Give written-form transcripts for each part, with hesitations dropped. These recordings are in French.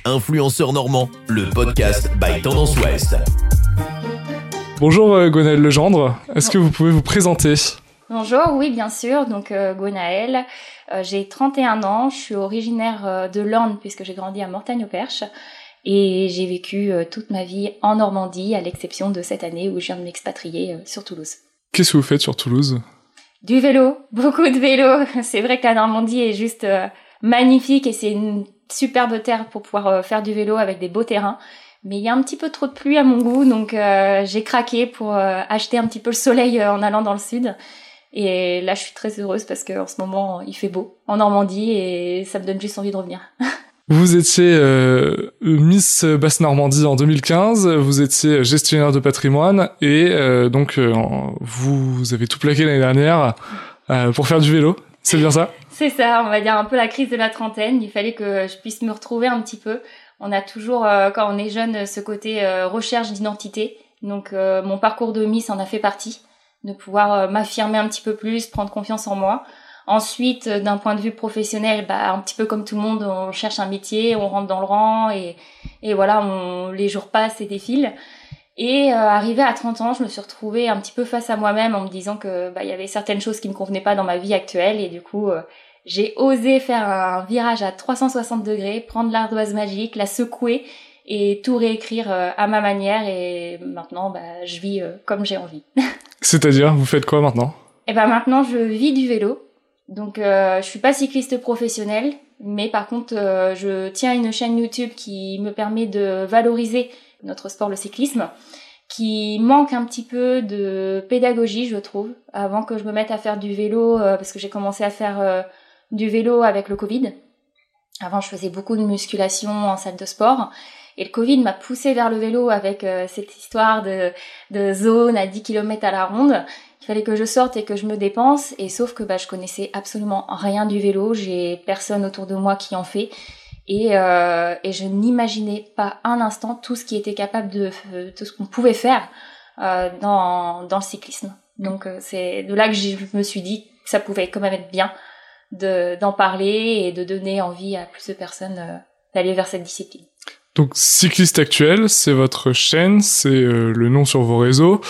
Influenceur normand, le podcast by Tendance Ouest. Bonjour Gwenaëlle Legendre, est-ce que vous pouvez vous présenter ? Bonjour, oui bien sûr, donc Gwenaëlle, j'ai 31 ans, je suis originaire de l'Orne puisque j'ai grandi à Mortagne-au-Perche et j'ai vécu toute ma vie en Normandie à l'exception de cette année où je viens de m'expatrier sur Toulouse. Qu'est-ce que vous faites sur Toulouse ? Du vélo, beaucoup de vélo, c'est vrai que la Normandie est juste magnifique et c'est une superbe terre pour pouvoir faire du vélo avec des beaux terrains. Mais il y a un petit peu trop de pluie à mon goût, donc j'ai craqué pour acheter un petit peu le soleil en allant dans le sud. Et là, je suis très heureuse parce qu'en ce moment, il fait beau en Normandie et ça me donne juste envie de revenir. Vous étiez Miss Basse-Normandie en 2015, vous étiez gestionnaire de patrimoine et vous avez tout plaqué l'année dernière pour faire du vélo, c'est bien ça ? C'est ça, on va dire un peu la crise de la trentaine. Il fallait que je puisse me retrouver un petit peu. On a toujours, quand on est jeune, ce côté recherche d'identité. Donc mon parcours de Miss en a fait partie. De pouvoir m'affirmer un petit peu plus, prendre confiance en moi. Ensuite, d'un point de vue professionnel, un petit peu comme tout le monde, on cherche un métier, on rentre dans le rang et voilà, les jours passent et défilent. Et arrivée à 30 ans, je me suis retrouvée un petit peu face à moi-même en me disant que il y avait certaines choses qui me convenaient pas dans ma vie actuelle et du coup, j'ai osé faire un virage à 360 degrés, prendre l'ardoise magique, la secouer et tout réécrire à ma manière et maintenant, je vis comme j'ai envie. C'est-à-dire, vous faites quoi maintenant ? Et maintenant, je vis du vélo. Donc, je suis pas cycliste professionnelle, mais par contre, je tiens une chaîne YouTube qui me permet de valoriser notre sport, le cyclisme, qui manque un petit peu de pédagogie, je trouve, avant que je me mette à faire du vélo, parce que j'ai commencé à faire du vélo avec le Covid. Avant, je faisais beaucoup de musculation en salle de sport. Et le Covid m'a poussée vers le vélo avec cette histoire de zone à 10 km à la ronde. Il fallait que je sorte et que je me dépense. Et sauf que je connaissais absolument rien du vélo. J'ai personne autour de moi qui en fait. Et je n'imaginais pas un instant tout ce qui était capable tout ce qu'on pouvait faire dans le cyclisme. Donc c'est de là que je me suis dit que ça pouvait quand même être bien d'en parler et de donner envie à plus de personnes d'aller vers cette discipline. Donc Cycliste Actuel, c'est votre chaîne, c'est le nom sur vos réseaux.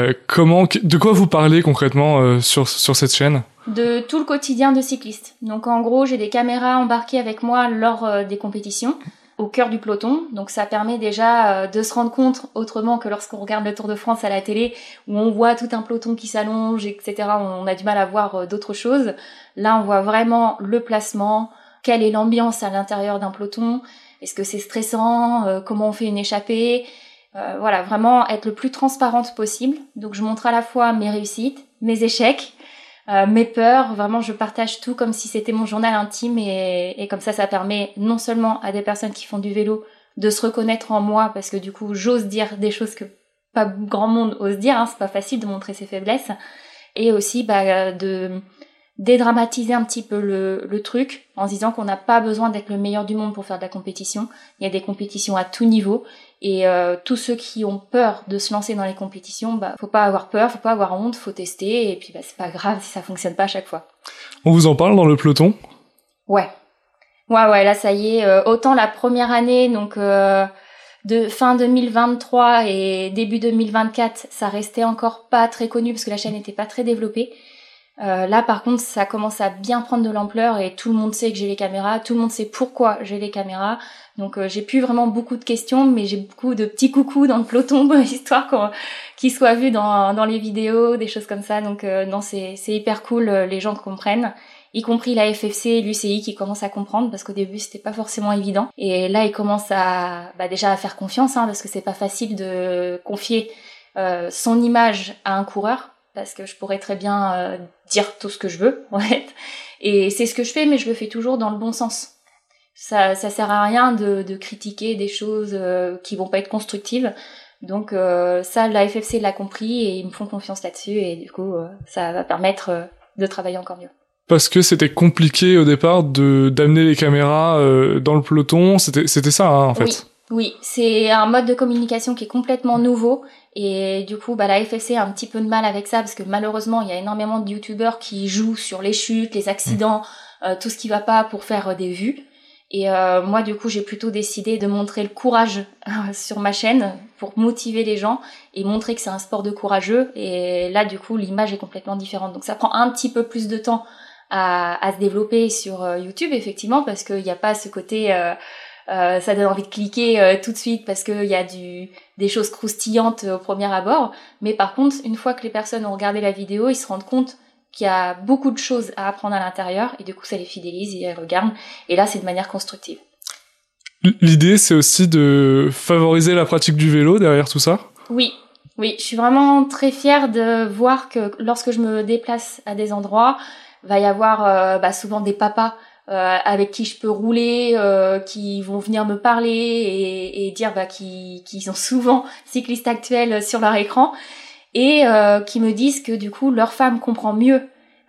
De quoi vous parlez concrètement sur cette chaîne ? De tout le quotidien de cycliste. Donc en gros, j'ai des caméras embarquées avec moi lors des compétitions, au cœur du peloton. Donc ça permet déjà de se rendre compte autrement que lorsqu'on regarde le Tour de France à la télé, où on voit tout un peloton qui s'allonge, etc. On a du mal à voir d'autres choses. Là, on voit vraiment le placement, quelle est l'ambiance à l'intérieur d'un peloton. Est-ce que c'est stressant ? Comment on fait une échappée ? Voilà, vraiment être le plus transparente possible. Donc je montre à la fois mes réussites, mes échecs, mes peurs. Vraiment, je partage tout comme si c'était mon journal intime et comme ça permet non seulement à des personnes qui font du vélo de se reconnaître en moi parce que du coup j'ose dire des choses que pas grand monde ose dire. C'est pas facile de montrer ses faiblesses et aussi de dédramatiser un petit peu le truc en se disant qu'on n'a pas besoin d'être le meilleur du monde pour faire de la compétition. Il y a des compétitions à tout niveau et tous ceux qui ont peur de se lancer dans les compétitions, faut pas avoir peur, faut pas avoir honte, faut tester et puis c'est pas grave si ça fonctionne pas à chaque fois. On vous en parle dans le peloton ? Ouais, là ça y est, autant la première année donc de fin 2023 et début 2024, ça restait encore pas très connu parce que la chaîne n'était pas très développée. Là par contre ça commence à bien prendre de l'ampleur et tout le monde sait que j'ai les caméras, tout le monde sait pourquoi j'ai les caméras, donc j'ai plus vraiment beaucoup de questions mais j'ai beaucoup de petits coucous dans le peloton histoire qu'ils soient vus dans les vidéos, des choses comme ça, donc non c'est hyper cool, les gens comprennent, y compris la FFC et l'UCI qui commencent à comprendre parce qu'au début c'était pas forcément évident et là ils commencent à déjà à faire confiance parce que c'est pas facile de confier son image à un coureur. Parce que je pourrais très bien dire tout ce que je veux, en fait. Et c'est ce que je fais, mais je le fais toujours dans le bon sens. Ça sert à rien de critiquer des choses qui vont pas être constructives. Donc ça, la FFC l'a compris et ils me font confiance là-dessus. Et du coup, ça va permettre de travailler encore mieux. Parce que c'était compliqué au départ d'amener les caméras dans le peloton. C'était ça, en fait. Oui, c'est un mode de communication qui est complètement nouveau et du coup la FFC a un petit peu de mal avec ça parce que malheureusement il y a énormément de youtubeurs qui jouent sur les chutes, les accidents, tout ce qui va pas pour faire des vues Et moi, du coup, j'ai plutôt décidé de montrer le courage sur ma chaîne pour motiver les gens et montrer que c'est un sport de courageux. Et là, du coup, l'image est complètement différente. Donc, ça prend un petit peu plus de temps à se développer sur YouTube, effectivement, parce qu'il n'y a pas ce côté... ça donne envie de cliquer tout de suite parce qu'il y a des choses croustillantes au premier abord. Mais par contre, une fois que les personnes ont regardé la vidéo, ils se rendent compte qu'il y a beaucoup de choses à apprendre à l'intérieur et du coup ça les fidélise et elles regardent et là c'est de manière constructive. L'idée c'est aussi de favoriser la pratique du vélo derrière tout ça? Oui, je suis vraiment très fière de voir que lorsque je me déplace à des endroits, va y avoir souvent des papas avec qui je peux rouler, qui vont venir me parler et dire qu'ils sont souvent cyclistes actuels sur leur écran. Et qui me disent que du coup leur femme comprend mieux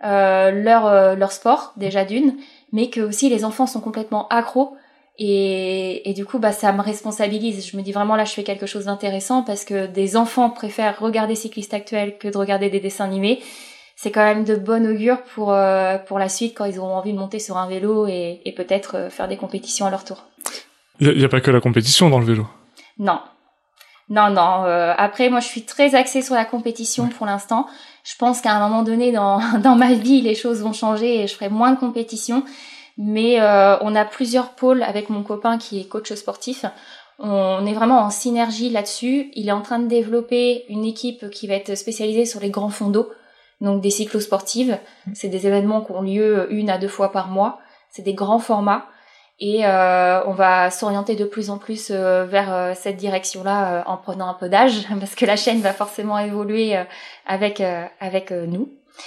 leur sport déjà d'une, mais que aussi les enfants sont complètement accros et du coup ça me responsabilise. Je me dis vraiment là je fais quelque chose d'intéressant parce que des enfants préfèrent regarder cyclistes actuels que de regarder des dessins animés. C'est quand même de bon augure pour la suite quand ils auront envie de monter sur un vélo et peut-être faire des compétitions à leur tour. Il y a pas que la compétition dans le vélo. Non. Après, moi, je suis très axée sur la compétition pour l'instant. Je pense qu'à un moment donné, dans ma vie, les choses vont changer et je ferai moins de compétition. Mais on a plusieurs pôles avec mon copain qui est coach sportif. On est vraiment en synergie là-dessus. Il est en train de développer une équipe qui va être spécialisée sur les grands fonds d'eau, donc des cyclosportives. C'est des événements qui ont lieu 1 à 2 fois par mois. C'est des grands formats. Et on va s'orienter de plus en plus vers cette direction-là en prenant un peu d'âge, parce que la chaîne va forcément évoluer avec nous.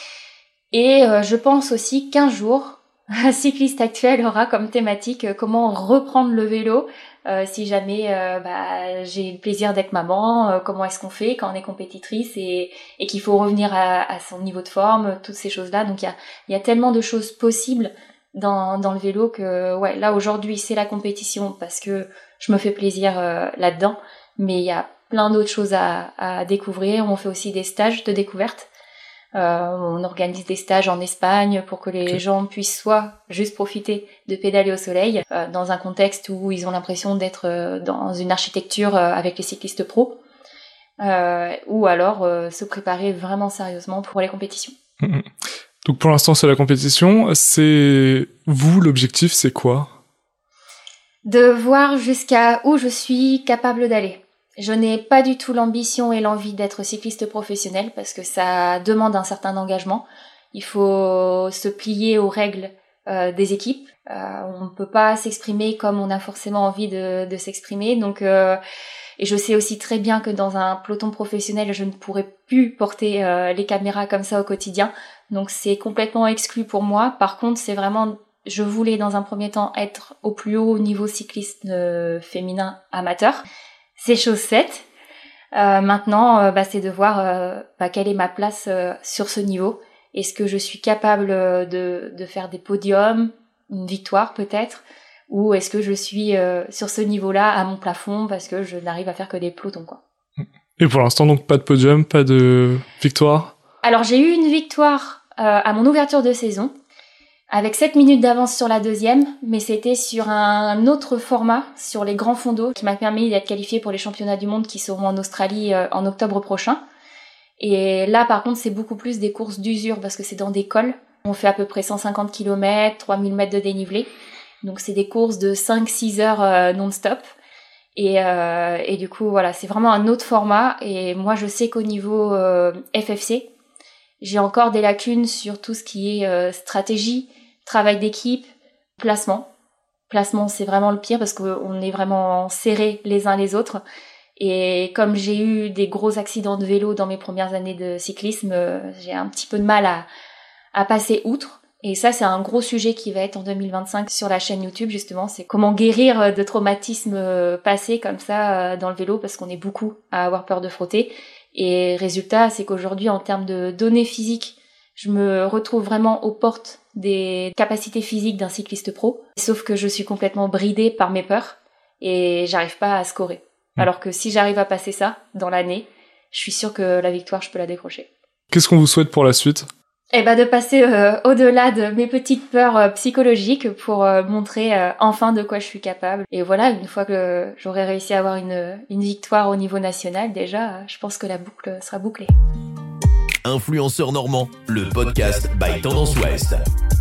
Et je pense aussi qu'un jour, Cycliste Actuel aura comme thématique comment reprendre le vélo si jamais j'ai le plaisir d'être maman, comment est-ce qu'on fait quand on est compétitrice et qu'il faut revenir à son niveau de forme, toutes ces choses-là. Donc il y a tellement de choses possibles dans le vélo que là aujourd'hui c'est la compétition parce que je me fais plaisir là-dedans, mais il y a plein d'autres choses à découvrir. On fait aussi des stages de découverte, on organise des stages en Espagne pour que les gens puissent soit juste profiter de pédaler au soleil dans un contexte où ils ont l'impression d'être dans une architecture avec les cyclistes pros, ou alors se préparer vraiment sérieusement pour les compétitions. Donc pour l'instant c'est la compétition, c'est vous, l'objectif c'est quoi? De voir jusqu'à où je suis capable d'aller. Je n'ai pas du tout l'ambition et l'envie d'être cycliste professionnel parce que ça demande un certain engagement. Il faut se plier aux règles des équipes. On ne peut pas s'exprimer comme on a forcément envie de s'exprimer. Donc et je sais aussi très bien que dans un peloton professionnel, je ne pourrais plus porter les caméras comme ça au quotidien. Donc c'est complètement exclu pour moi. Par contre, c'est vraiment, je voulais dans un premier temps être au plus haut niveau cycliste féminin amateur. C'est chose faite. Maintenant, c'est de voir quelle est ma place sur ce niveau. Est-ce que je suis capable de faire des podiums, une victoire peut-être, ou est-ce que je suis sur ce niveau-là à mon plafond parce que je n'arrive à faire que des pelotons, quoi. Et pour l'instant, donc pas de podium, pas de victoire? Alors j'ai eu une victoire à mon ouverture de saison, avec 7 minutes d'avance sur la deuxième, mais c'était sur un autre format, sur les grands fonds d'eau, qui m'a permis d'être qualifiée pour les championnats du monde qui seront en Australie en octobre prochain. Et là, par contre, c'est beaucoup plus des courses d'usure, parce que c'est dans des cols. On fait à peu près 150 km, 3000 mètres de dénivelé. Donc c'est des courses de 5-6 heures non-stop. Et du coup, voilà, c'est vraiment un autre format. Et moi, je sais qu'au niveau FFC, j'ai encore des lacunes sur tout ce qui est stratégie, travail d'équipe, placement. Placement, c'est vraiment le pire parce qu'on est vraiment serrés les uns les autres. Et comme j'ai eu des gros accidents de vélo dans mes premières années de cyclisme, j'ai un petit peu de mal à passer outre. Et ça, c'est un gros sujet qui va être en 2025 sur la chaîne YouTube, justement. C'est comment guérir de traumatismes passés comme ça dans le vélo, parce qu'on est beaucoup à avoir peur de frotter. Et résultat, c'est qu'aujourd'hui, en termes de données physiques, je me retrouve vraiment aux portes des capacités physiques d'un cycliste pro. Sauf que je suis complètement bridée par mes peurs et j'arrive pas à scorer. Alors que si j'arrive à passer ça dans l'année, je suis sûre que la victoire, je peux la décrocher. Qu'est-ce qu'on vous souhaite pour la suite ? De passer au-delà de mes petites peurs psychologiques pour montrer enfin de quoi je suis capable. Et voilà, une fois que j'aurai réussi à avoir une victoire au niveau national, déjà, je pense que la boucle sera bouclée. Influenceur normand, le podcast by Tendance Ouest.